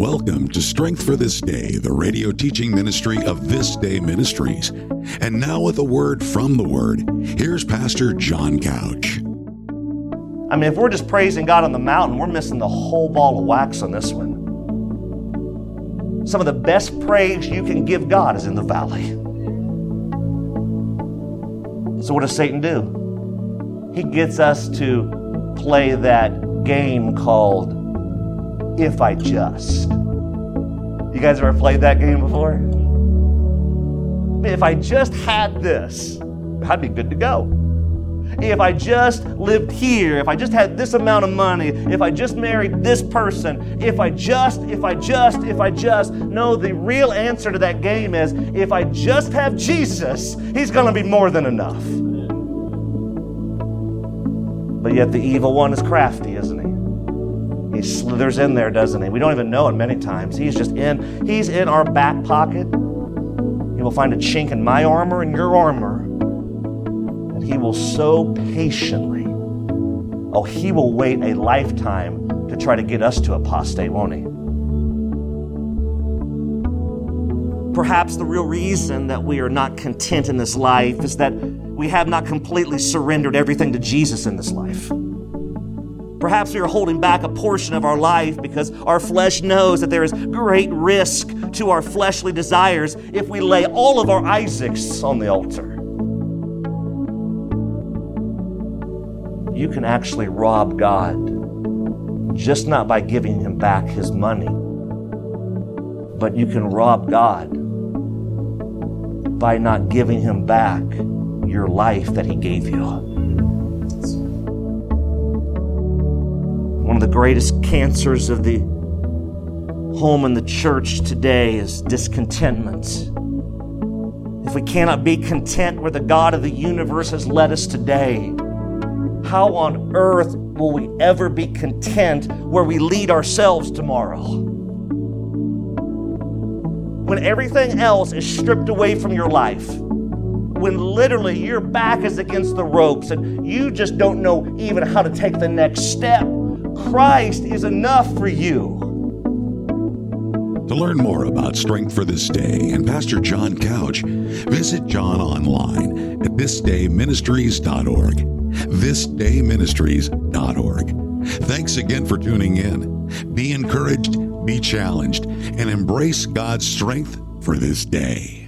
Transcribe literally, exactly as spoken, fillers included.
Welcome to Strength for This Day, the radio teaching ministry of This Day Ministries. And now with a word from the Word, here's Pastor John Couch. I mean, if we're just praising God on the mountain, we're missing the whole ball of wax on this one. Some of the best praise you can give God is in the valley. So what does Satan do? He gets us to play that game called If I Just. You guys ever played that game before? If I just had this, I'd be good to go. If I just lived here, if I just had this amount of money, if I just married this person, if I just, if I just, if I just. No, the real answer to that game is, if I just have Jesus, He's going to be more than enough. But yet the evil one is crafty, isn't he? He slithers in there, doesn't he? We don't even know it many times. He's just in, he's in our back pocket. He will find a chink in my armor and your armor. And he will so patiently, oh, he will wait a lifetime to try to get us to apostate, won't he? Perhaps the real reason that we are not content in this life is that we have not completely surrendered everything to Jesus in this life. Perhaps we are holding back a portion of our life because our flesh knows that there is great risk to our fleshly desires if we lay all of our Isaacs on the altar. You can actually rob God, just not by giving Him back His money, but you can rob God by not giving Him back your life that He gave you. One of the greatest cancers of the home and the church today is discontentment. If we cannot be content where the God of the universe has led us today, how on earth will we ever be content where we lead ourselves tomorrow? When everything else is stripped away from your life, when literally your back is against the ropes and you just don't know even how to take the next step, Christ is enough for you. To learn more about Strength for This Day and Pastor John Couch, visit John online at this day ministries dot org. this day ministries dot org. Thanks again for tuning in. Be encouraged, be challenged, and embrace God's strength for this day.